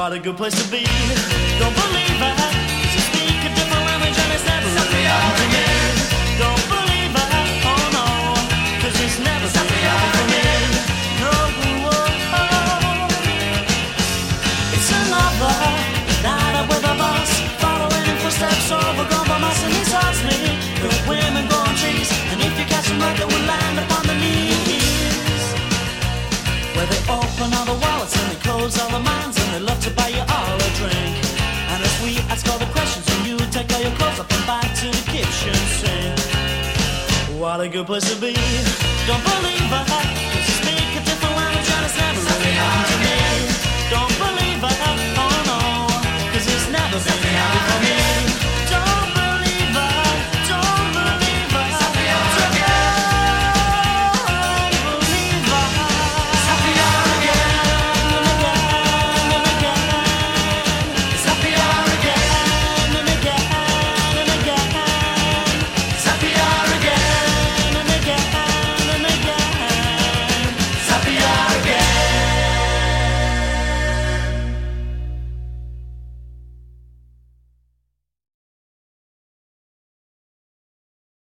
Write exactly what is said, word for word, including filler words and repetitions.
What a good place to be. Don't believe it, 'cause you speak a different language and it's never really happened to me. Don't believe it, oh no, 'cause it's never really happened to me. No, oh, it's another night out with a boss, following in footsteps overgrown by moss, and he asks me, the women go on trees, and if you catch them right, they will land upon the knees. Where they open all the wallets and they close all the minds, and they love to buy you all a drink. And as we ask all the questions, and you take all your clothes up and back to the kitchen sink. What a good place to be. Don't believe it, 'cause you speak a different language and it's never really happened to me. Don't believe